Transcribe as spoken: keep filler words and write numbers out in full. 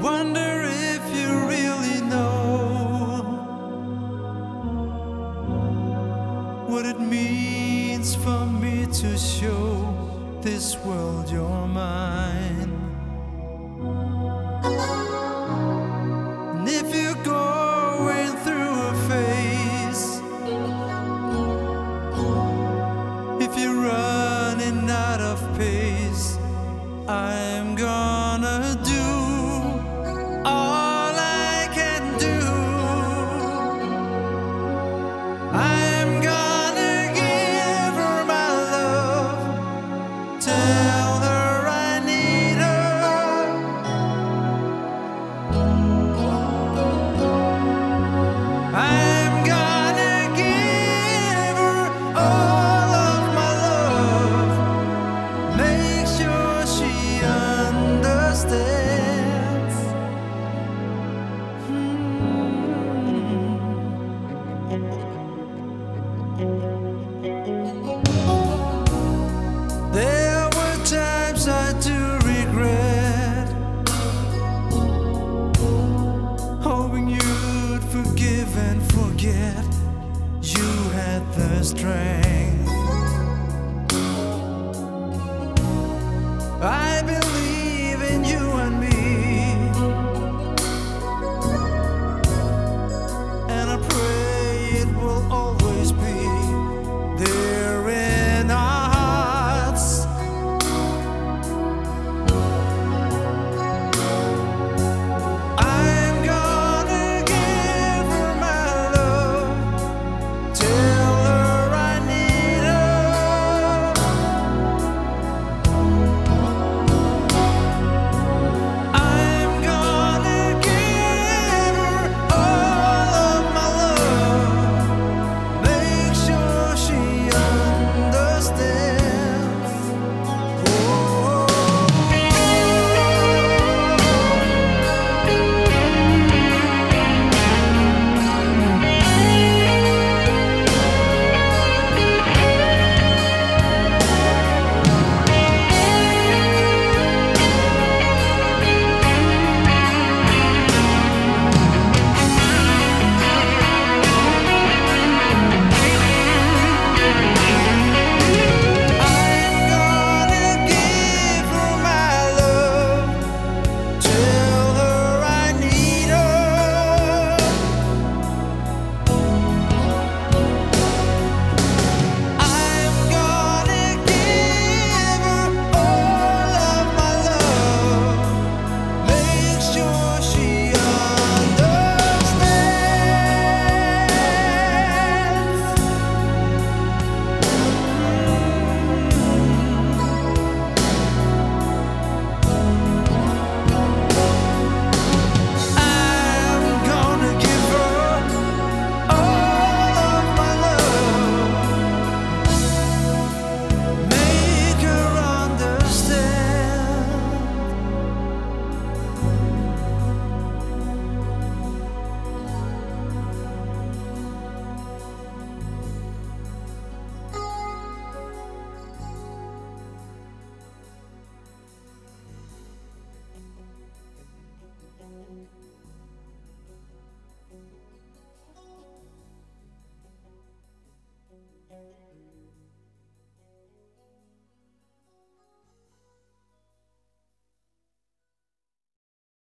wonder if you really know what it means for me to show this world you're mine. And if you're going through a phase, if you're running out of pace, I'm gonna do all I can do. I'm gonna give her my love, tell her I need her. I'm gonna give her all of my love, make sure she understands. Hmm. There were times I do regret, hoping you'd forgive and forget. You had the strength.